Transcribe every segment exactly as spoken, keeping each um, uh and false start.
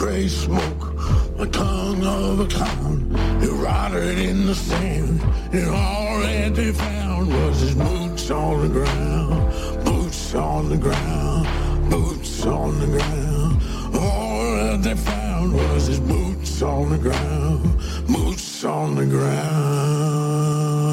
Gray smoke, the tongue of a clown. He rotted in the sand, and all that they found was his boots on the ground. Boots on the ground, boots on the ground. All that they found was his boots on the ground. Boots on the ground.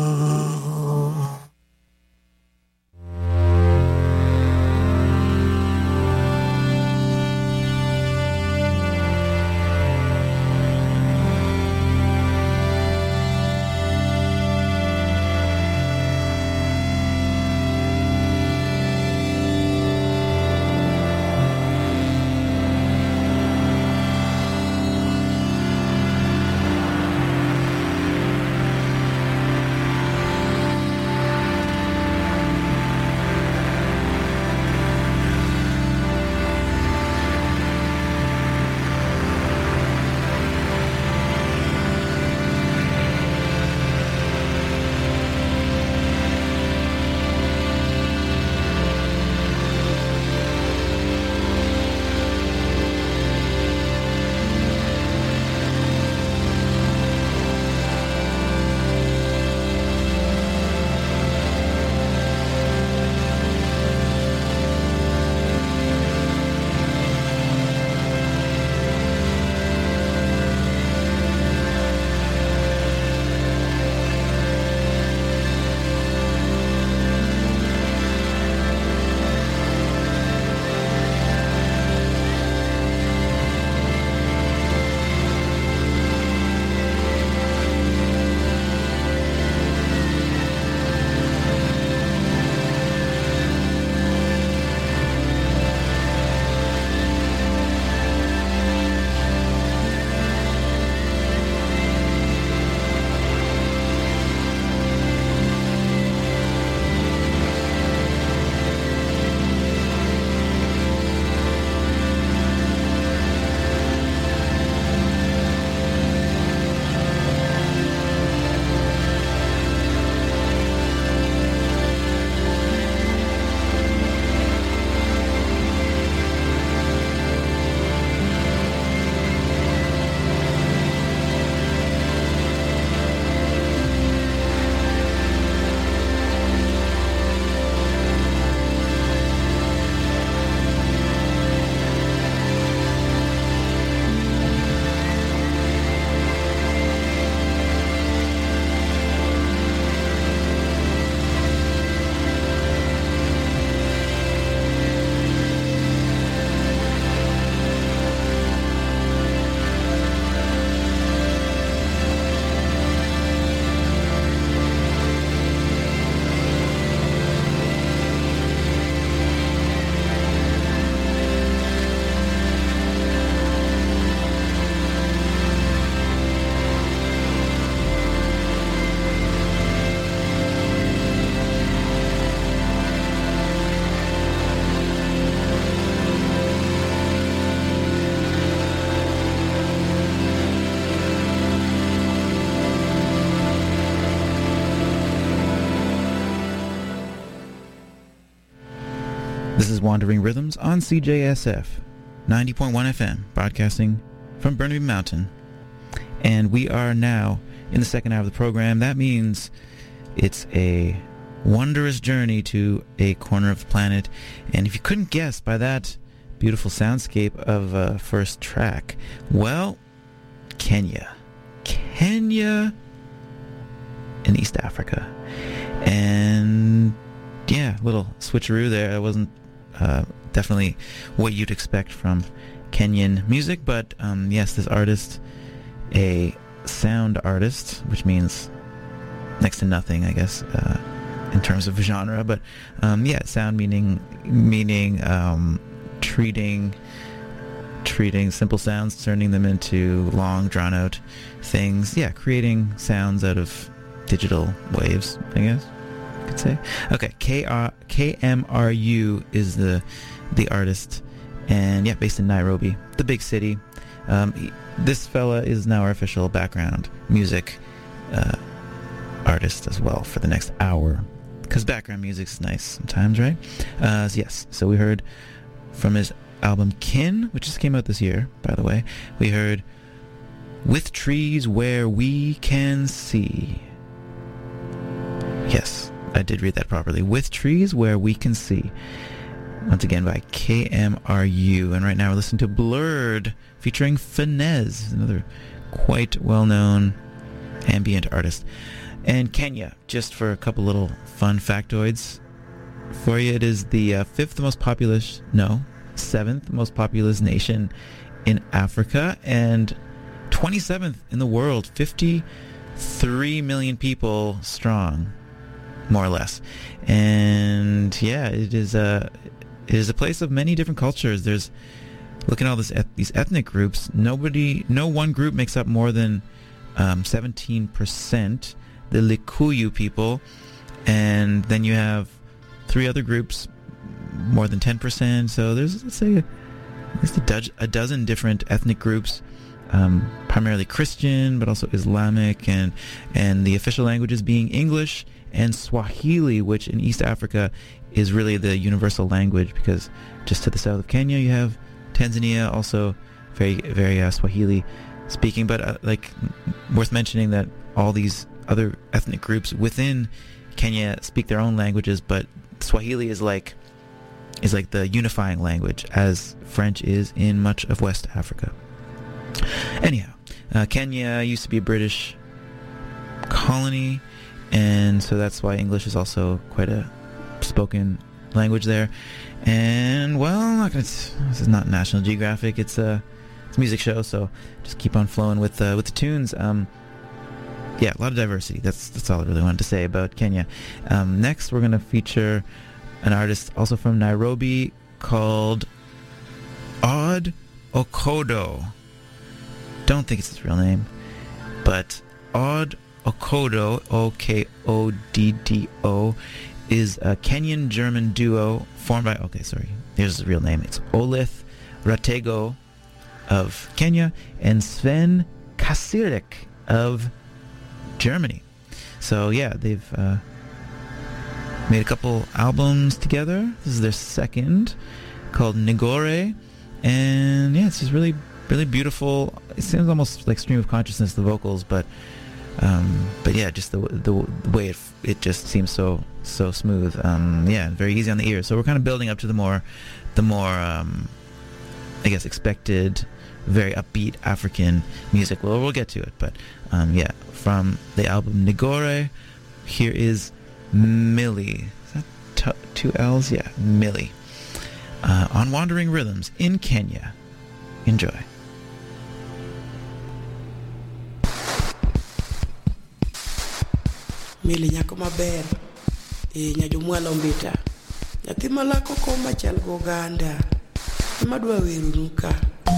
This is Wandering Rhythms on C J S F, ninety point one F M, broadcasting from Burnaby Mountain. And we are now in the second hour of the program. That means it's a wondrous journey to a corner of the planet. And if you couldn't guess by that beautiful soundscape of uh, first track, well, Kenya. Kenya in East Africa. And yeah, little switcheroo there. It wasn't uh, definitely what you'd expect from Kenyan music, but um, yes, this artist, a sound artist, which means next to nothing, I guess, uh, in terms of genre, but um, yeah, sound meaning meaning um, treating treating simple sounds, turning them into long, drawn-out things. Yeah, creating sounds out of digital waves, I guess you could say. Okay, K R K M R U is the the artist, and yeah, based in Nairobi, the big city. Um, he, this fella is now our official background music uh, artist as well for the next hour, because background music's nice sometimes, right? Uh, so yes, so we heard from his album Kin, which just came out this year, by the way. We heard With Trees Where We Can See. Yes, I did read that properly. With Trees Where We Can See. Once again by K M R U. And right now we're listening to Blurred featuring Finesse, another quite well-known ambient artist. And Kenya, just for a couple little fun factoids for you, it is the uh, fifth most populous, no, seventh most populous nation in Africa and twenty-seventh in the world, fifty-three million people strong, more or less. And yeah, it is a it is a place of many different cultures. There's, look at all this these ethnic groups. Nobody, no one group makes up more than um, seventeen percent. The Likuyu people, and then you have three other groups, more than ten percent. So there's, let's say, at least a, do- a dozen different ethnic groups, um, primarily Christian, but also Islamic, and and the official languages being English and Swahili, which in East Africa is really the universal language, because just to the south of Kenya you have Tanzania, also very very uh, Swahili speaking. But uh, like worth mentioning that all these other ethnic groups within Kenya speak their own languages, but Swahili is like is like the unifying language, as French is in much of West Africa. Anyhow, uh, Kenya used to be a British colony, and so that's why English is also quite a spoken language there. And well, I'm not gonna, this is not National Geographic, it's a it's a music show, so just keep on flowing with uh, with the tunes. Um, Yeah, a lot of diversity. That's that's all I really wanted to say about Kenya. Um, next, we're going to feature an artist also from Nairobi called Odd Okodo. Don't think it's his real name, but Odd Okodo, O K O D D O, is a Kenyan-German duo formed by, okay, sorry, here's his real name. It's Olith Ratego of Kenya and Sven Kasirek of Germany. So yeah, they've uh, made a couple albums together. This is their second, called Nigore, and yeah, it's just really, really beautiful. It seems almost like stream of consciousness, the vocals, but um, but yeah, just the the, the way it it just seems so so smooth. Um, yeah, very easy on the ear. So we're kind of building up to the more the more um, I guess expected, very upbeat African music. Well, we'll get to it, but um, yeah. From the album Nigore, here is Millie. Is that t- two L's? Yeah, Millie. Uh, on Wandering Rhythms in Kenya. Enjoy. Millie nyako maber, e nyajomwalo mbita. Nyathi malako koma chal goganda. Imadwa weru nuka.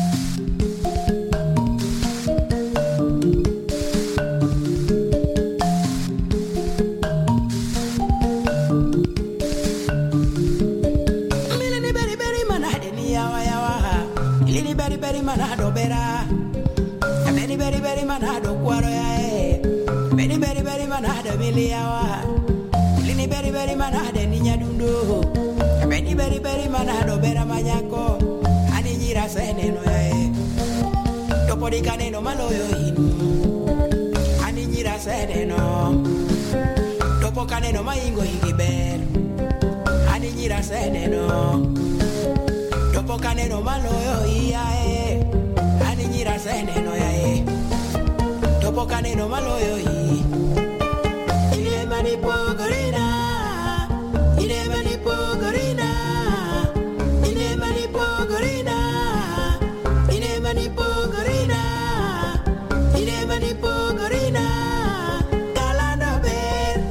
Manado bera, very very very manado cuaro ya eh, very very very manado miliawa, lini very very manado niña dundo, very very very manado bera mañako, ani nyira sene no ya eh, topo di caneno maloyo inu, ani nyira sene no, topo caneno maingo higiber, ani nyira sene no. Topo caneno maloyo iya e ani nyira sene no ya e topo caneno maloyo i ile mani pogorina ile mani pogorina ile mani pogorina ile mani pogorina ile mani pogorina galano ber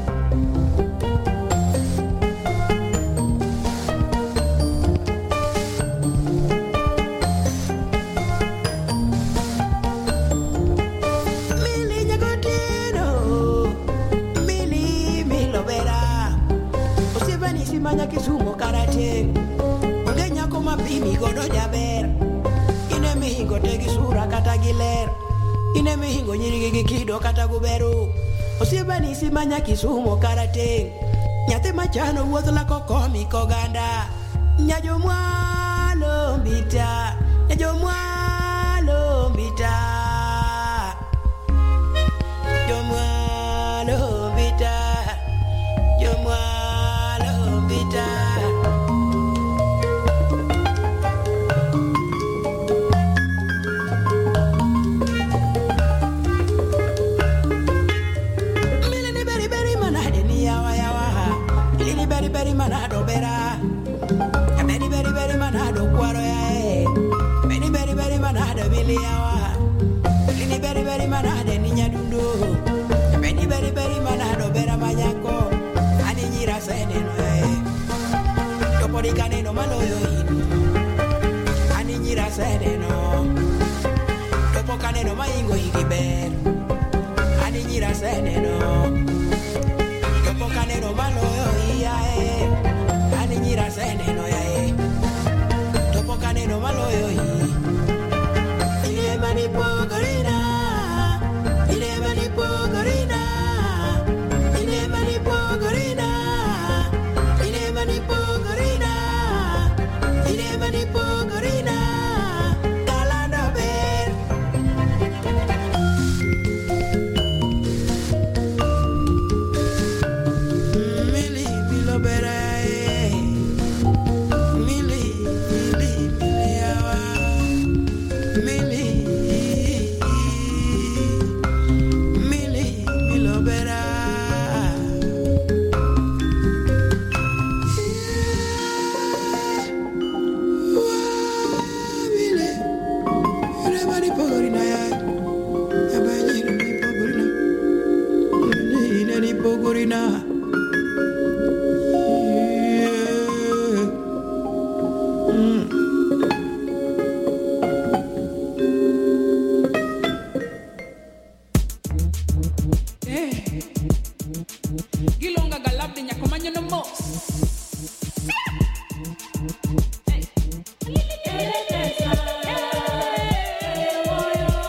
manya kisumo karate ongenya ko mapimi godo jaber ine mihingo tegi sura kata giler ine mihingo nyiri gi kido kata guberu osiebani si manya kisumo karate nyate machano wuoth la kokomi koganda nyajo mwalo mbita yo mwalo mbita yo mwalo mbita yo mwalo mbita milini beri beri manade ni yawa yawa milini beri beri manado bera beri beri beri manado kwaro yae beri beri beri manado miliyawa milini beri beri manade ni nyadundo beri beri beri manado bera manyako ani nyira sene no yae topodi kane no maloyo inu ani nyira sene no topo kane no maingo ikiber ani nyira sene no topo kane no maloyo yae ani nyira sene no yae topo kane no maloyo ile mani pogorina ile mani pogorina ile mani pogorina ile mani pogorina ile mani pogorina talando ber mili milo berae mili mili mili yawa mili mili milo bera mili ile mani pogorina ya abanye ni pogorina ile ni pogorina Gilonga galabde nyakomanyo no mos. Hey.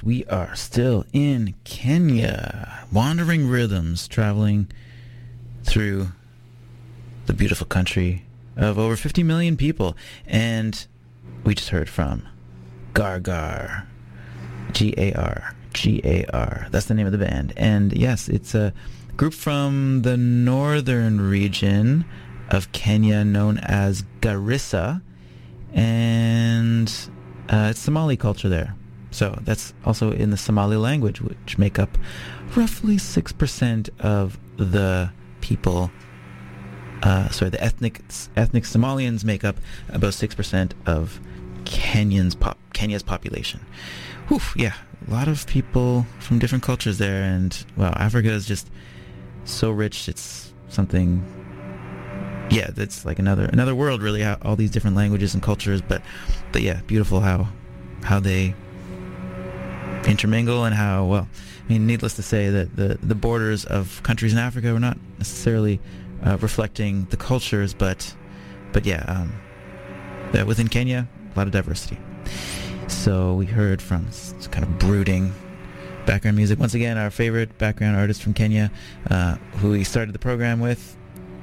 yes, we are still in Kenya. Wandering Rhythms, traveling through the beautiful country of over fifty million people. And we just heard from Gargar. G A R. G A R. That's the name of the band. And yes, it's a group from the northern region of Kenya known as Garissa. And uh, it's Somali culture there. So that's also in the Somali language, which make up roughly six percent of the people. Uh, sorry, the ethnic ethnic Somalians make up about six percent of Kenyans pop, Kenya's population. Whew, yeah, a lot of people from different cultures there, and wow, Africa is just so rich. It's something, yeah, that's like another another world, really. How, all these different languages and cultures, but but yeah, beautiful how how they intermingle and how, well, I mean, needless to say that the the borders of countries in Africa were not necessarily uh, reflecting the cultures, but but yeah, um, yeah, within Kenya, a lot of diversity. So we heard from kind of brooding background music. Once again, our favorite background artist from Kenya, uh, who we started the program with,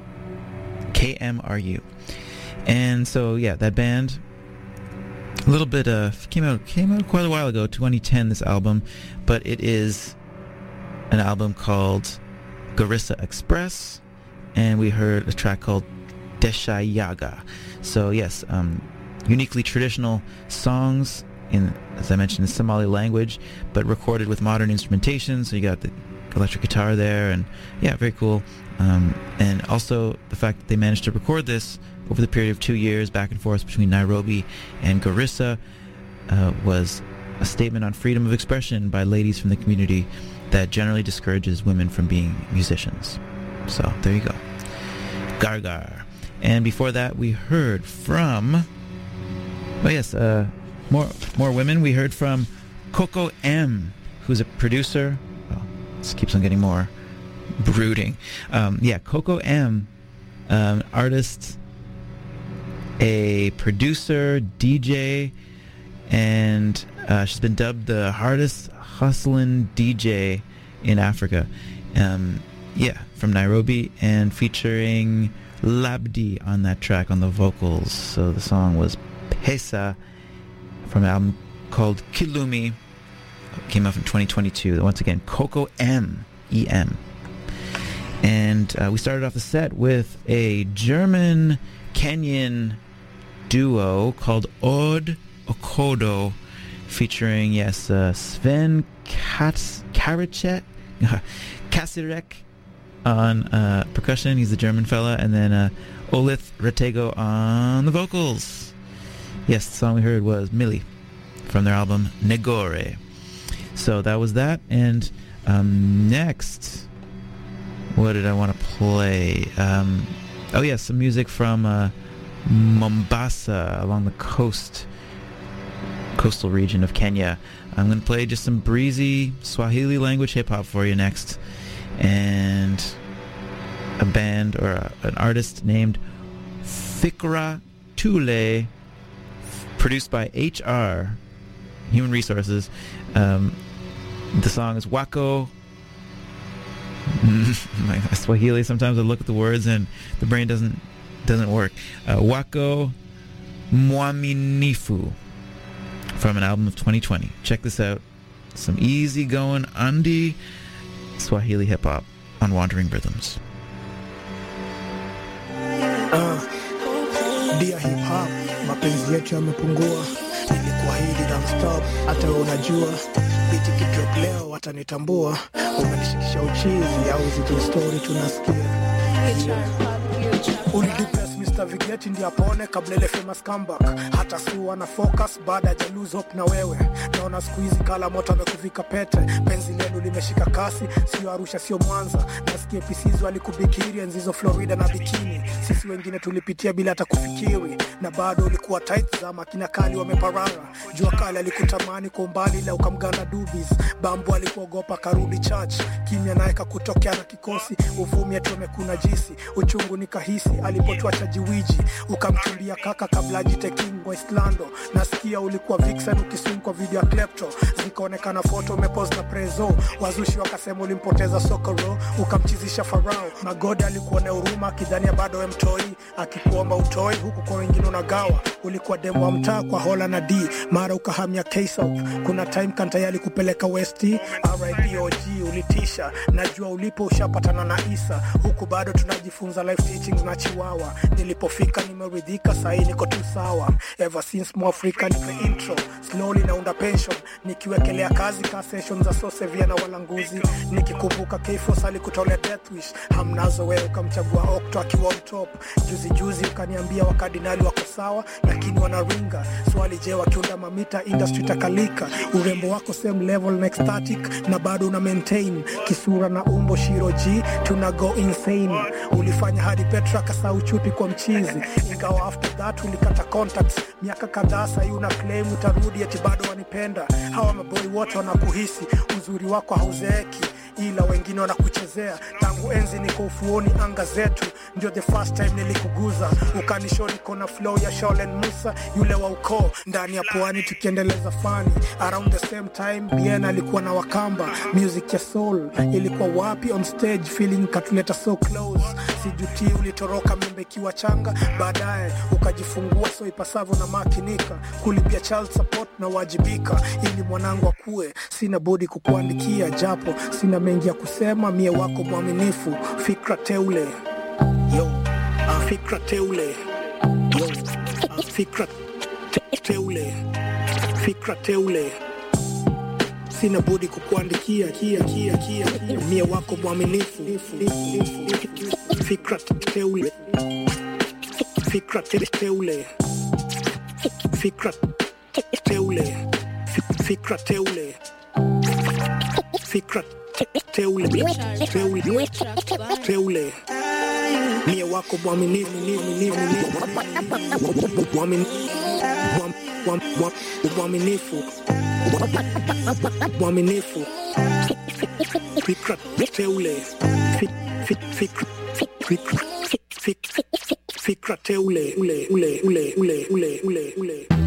K M R U. And so, yeah, that band, a little bit, uh, came out came out quite a while ago, twenty ten, this album, but it is an album called Garissa Express, and we heard a track called Deshayaga. So, yes, um, uniquely traditional songs in, as I mentioned, in Somali language, but recorded with modern instrumentation. So you got the electric guitar there, and yeah, very cool. Um, and also the fact that they managed to record this over the period of two years back and forth between Nairobi and Garissa uh, was a statement on freedom of expression by ladies from the community that generally discourages women from being musicians. So there you go. Gargar. And before that we heard from, oh yes, uh, more more women. We heard from Coco M, who's a producer. Oh, this keeps on getting more brooding. Um, yeah, Coco M, um, artist, a producer, D J, and uh, she's been dubbed the hardest hustling D J in Africa. Um, yeah, from Nairobi, and featuring Labdi on that track on the vocals. So the song was Pesa from an album called Kilumi. It came out in twenty twenty-two. Once again, Coco M, E M. And uh, we started off the set with a German-Kenyan duo called Od Okodo, featuring, yes, uh, Sven Karacek, Kasirek on uh, percussion. He's a German fella. And then uh, Olith Retego on the vocals. Yes, the song we heard was Millie from their album Negore. So that was that. And um, next, what did I want to play? Um, oh, yes, some music from uh, Mombasa, along the coast, coastal region of Kenya. I'm going to play just some breezy Swahili language hip-hop for you next. And a band or a, an artist named Fikra Tule, produced by H R, Human Resources. Um, the song is Wako. My Swahili, sometimes I look at the words and the brain doesn't doesn't work. Uh, Wako Mwaminifu, from an album of twenty twenty. Check this out. Some easy-going Andi Swahili hip-hop on Wandering Rhythms. Uh, Dear Hip Hop, mapenzi yetu yamepungua. Nilikuahidi non-stop, hata unajua. Biti kidrop leo watanitambua. Umenishikisha uchizi au zito story tunasikia. Ulidepress Mister Vigeti ndi apone kabla ile famous comeback. Hata suwa na focus baada ya lose hope na wewe. Naona siku hizi kala moto amekuvika pete. Penzi lenu limeshika kasi, sio Arusha sio Mwanza. Nasikia P Cs walikubikiri enzizo Florida na bikini. Sisi wengine tulipitia bila hata kufikiri, na bado ulikuwa tight za makina kali wameparara. Jua kali alikutamani kwa umbali la ukamgana dubis. Bambu alikuogopa karudi church. Kimya naye kakutokea na kikosi. Uvumi atu amekuna jisi. Uchungu nikahisi alipotuacha jiwe Luigi, ukamkimbia kaka kabla ajite King wa Islando. Nasikia ulikuwa Vixen ukiswing kwa video ya Klepto, zikaonekana photo umepose na Prezo. Wazushi wakasema ulimpoteza Sokoro, ukamchizisha Farao. Magode alikuwa na huruma akidhania bado mtoi, akikuomba utoi huku kwa wengine unagawa. Ulikuwa demo wa mtaa kwa Hola na D, mara ukahamia K-South. Kuna time Kantaya alikupeleka West, R I P O G ulitisha. Najua ulipo ushapatana na Isa, huku bado tunajifunza life teachings na Chiwawa. Nilipofika nimeridhika, sahi niko tu sawa. Ever since Mo Africa nipe intro, slowly naunda pension, nikiwekelea kazi ka sessions za Sosevia na Walanguzi. Nikikumbuka K-Force alikutolea death wish, hamnazo wewe ukamchagua Octo akiwa on top. Juzi juzi ukaniambia wakadinali wako sawa, lakini wanaringa. Swali je, wakiunda mamita industry takalika? Urembo wako same level na ecstatic, na bado una maintain kisura na umbo Shiro G, tuna go insane. Ulifanya hadi Petra kasa uchupi kwa mchizi, ingawa after that ulikata contacts. Miaka kadhaa sasa una claim utarudi eti bado wanipenda. Hawa maboy wote wanakuhisi, uzuri wako hauzeeki, ila wengine wanakuchezea. Tangu enzi niko ufuoni anga zetu, ndio the first time nilikuguza. Ukanishoni kona flow ya Sholen Musa, yule wa ukoo ndani ya pwani tukiendeleza fani. Around the same time Bien alikuwa na Wakamba, music ya soul ilikuwa wapi on stage, feeling katuleta so close. Sijuti ulitoroka mimbekiwa changa, baadaye ukajifungua so ipasavyo na makinika. Kulipia child support na wajibika, ili mwanangu akue. Sina budi kukuandikia, japo sina mengi ya kusema, mie wako mwaminifu. Fikra teule yo, uh, fikra teule yo, uh, fikra te- teule fikra teule sina budi kukuandikia kia kia kia mie wako mwaminifu. Fikra teule fikra teule fikra teule fikra teule fikra teule teule teule mie wako mwaminifu mwaminifu mwaminifu fikra teule fikra fikra teule ule ule ule ule ule ule